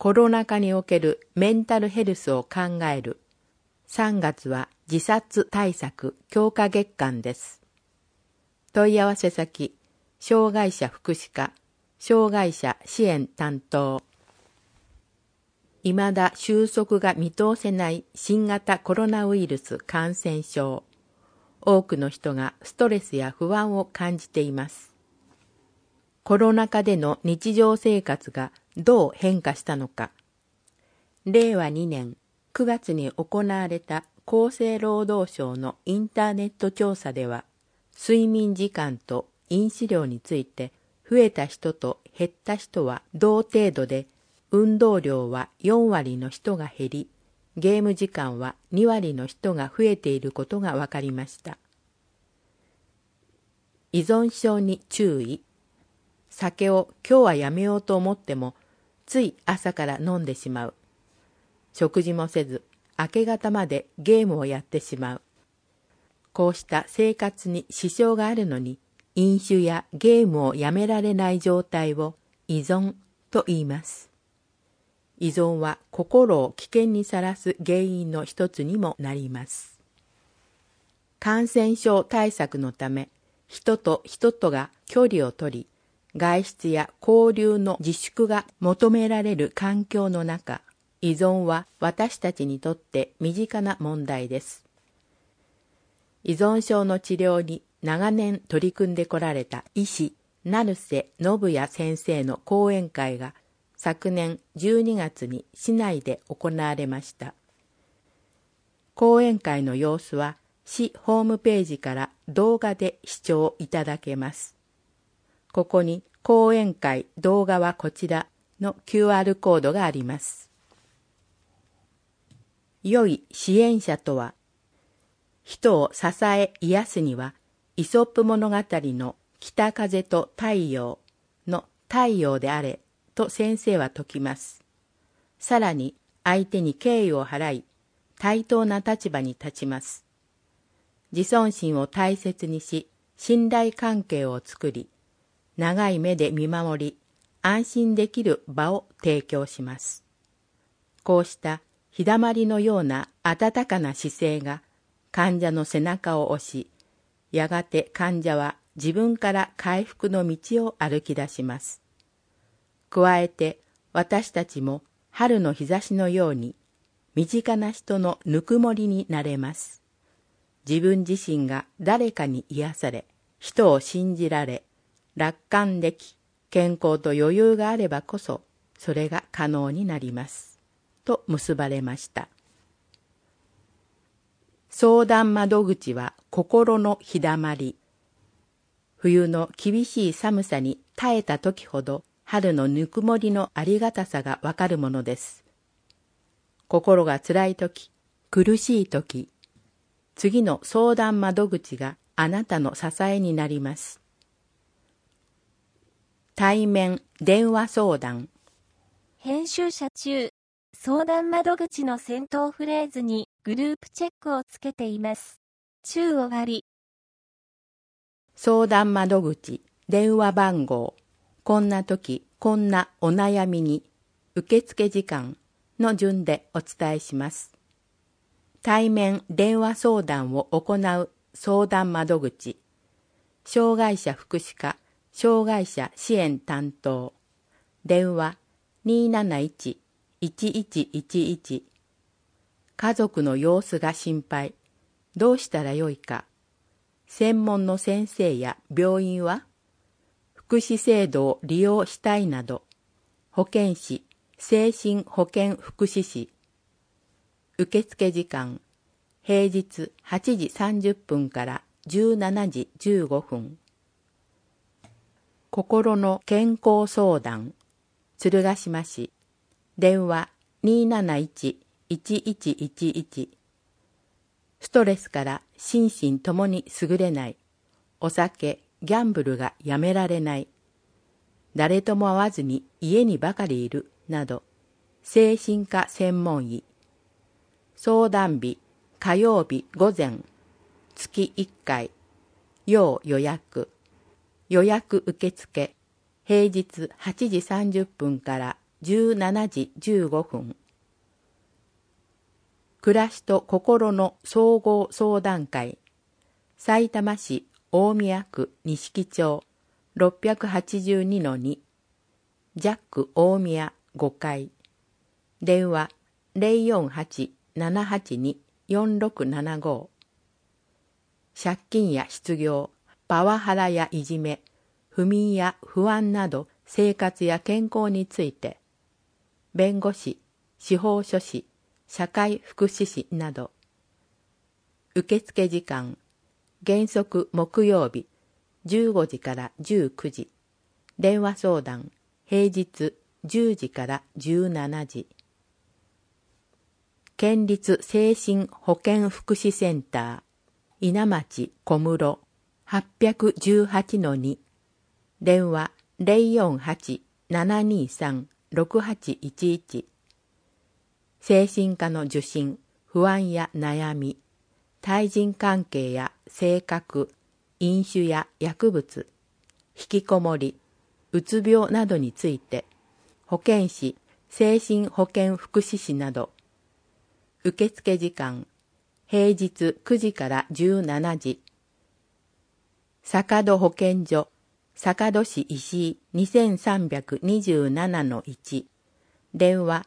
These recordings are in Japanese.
コロナ禍におけるメンタルヘルスを考える。3月は自殺対策強化月間です。問い合わせ先、障害者福祉課、障害者支援担当。未だ収束が見通せない新型コロナウイルス感染症。多くの人がストレスや不安を感じています。コロナ禍での日常生活がどう変化したのか。令和2年9月に行われた厚生労働省のインターネット調査では、睡眠時間と飲酒量について増えた人と減った人は同程度で、運動量は4割の人が減り、ゲーム時間は2割の人が増えていることが分かりました。依存症に注意。酒を今日はやめようと思っても、つい朝から飲んでしまう。食事もせず、明け方までゲームをやってしまう。こうした生活に支障があるのに、飲酒やゲームをやめられない状態を依存と言います。依存は心を危険にさらす原因の一つにもなります。感染症対策のため、人と人とが距離を取り、外出や交流の自粛が求められる環境の中、依存は私たちにとって身近な問題です。依存症の治療に長年取り組んでこられた医師、成瀬信也先生の講演会が昨年12月に市内で行われました。講演会の様子は市ホームページから動画で視聴いただけます。ここに講演会動画はこちらの QR コードがあります。良い支援者とは、人を支え癒すには、イソップ物語の北風と太陽の太陽であれと先生は説きます。さらに相手に敬意を払い、対等な立場に立ちます。自尊心を大切にし、信頼関係を作り、長い目で見守り、安心できる場を提供します。こうした日だまりのような温かな姿勢が患者の背中を押し、やがて患者は自分から回復の道を歩き出します。加えて私たちも春の日差しのように身近な人のぬくもりになれます。自分自身が誰かに癒され、人を信じられ、楽観でき、健康と余裕があればこそ、それが可能になります。と結ばれました。相談窓口は心の日だまり。冬の厳しい寒さに耐えた時ほど、春のぬくもりのありがたさがわかるものです。心が辛い時、苦しい時、次の相談窓口があなたの支えになります。対面電話相談。 編集者中、相談窓口の先頭フレーズにグループチェックをつけています。中終わり。 相談窓口、電話番号、こんな時、こんなお悩みに、受付時間の順でお伝えします。対面電話相談を行う相談窓口、障害者福祉課、障害者支援担当、電話271-1111、家族の様子が心配、どうしたらよいか、専門の先生や病院は、福祉制度を利用したいなど、保健師、精神保健福祉士、受付時間、平日8時30分から17時15分。心の健康相談、鶴ヶ島市、電話271-1111。ストレスから心身ともに優れない、お酒、ギャンブルがやめられない、誰とも会わずに家にばかりいるなど、精神科専門医。相談日、火曜日午前、月1回、要予約、予約受付、平日8時30分から 17時15分。暮らしと心の総合相談会、さいたま市大宮区錦町 682-2、ジャック大宮5階、電話 048-782-4675。借金や失業、パワハラやいじめ、不眠や不安など生活や健康について、弁護士、司法書士、社会福祉士など。受付時間、原則木曜日、15時から19時。電話相談、平日10時から17時。県立精神保健福祉センター、稲町小室 818-2。電話048-723-6811。精神科の受診、不安や悩み、対人関係や性格、飲酒や薬物、引きこもり、うつ病などについて、保健師、精神保健福祉士など。受付時間、平日9時から17時。坂戸保健所、坂戸市石井 2327-1。電話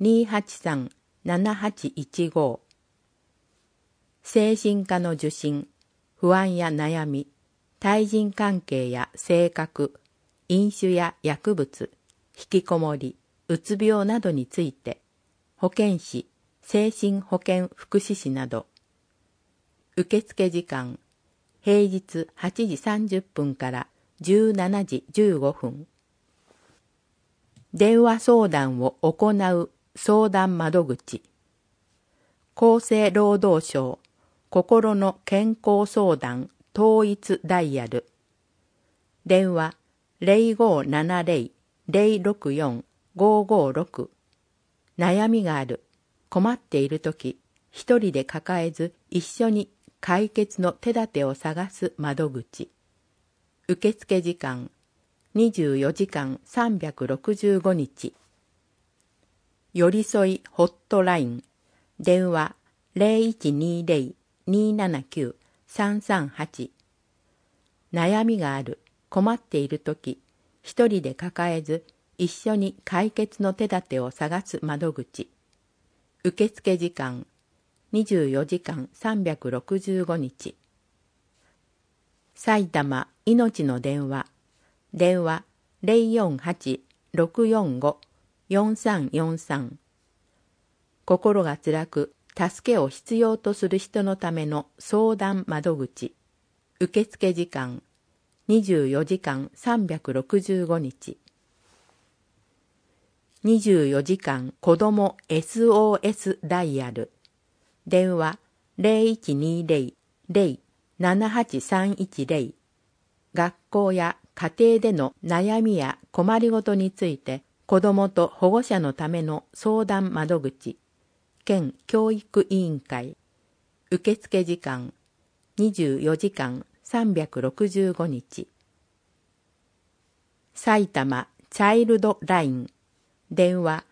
283-7815。精神科の受診、不安や悩み、対人関係や性格、飲酒や薬物、引きこもり、うつ病などについて、保健師、精神保健福祉士など。受付時間、平日8時30分から17時15分。電話相談を行う相談窓口。厚生労働省心の健康相談統一ダイヤル。電話0570-064-556。悩みがある、困っているとき、一人で抱えず一緒に解決の手立てを探す窓口。受付時間、24時間365日。寄り添いホットライン。電話0120-279-338。悩みがある、困っているとき、一人で抱えず一緒に解決の手立てを探す窓口。受付時間、24時間365日。埼玉いのちの電話。電話048-645-4343。心が辛く、助けを必要とする人のための相談窓口。受付時間、24時間365日。24時間子ども SOS ダイヤル。電話0120-078-310。学校や家庭での悩みや困りごとについて子どもと保護者のための相談窓口。県教育委員会。受付時間24時間365日。埼玉チャイルドライン。電話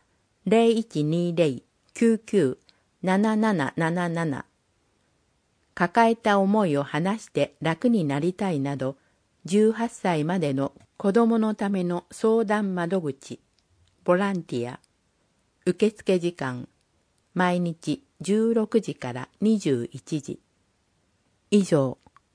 0120-99-7777。抱えた思いを話して楽になりたいなど、18歳までの子どものための相談窓口。ボランティア。受付時間、毎日16時から21時。以上。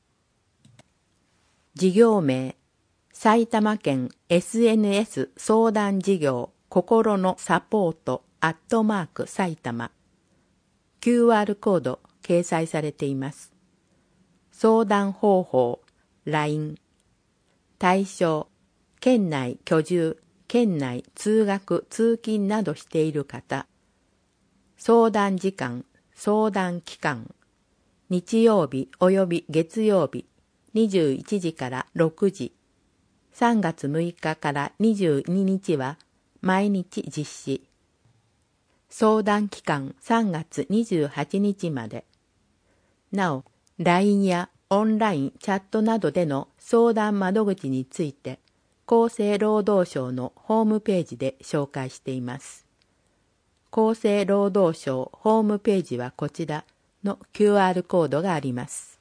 事業名、埼玉県 SNS 相談事業心のサポート@埼玉。QR コード掲載されています。相談方法、LINE。対象、県内居住、県内通学・通勤などしている方。相談時間、相談期間。日曜日及び月曜日、21時から6時。3月6日から22日は毎日実施。相談期間3月28日まで。なお、LINE やオンラインチャットなどでの相談窓口について、 厚生労働省のホームページで紹介しています。厚生労働省ホームページはこちらの QR コードがあります。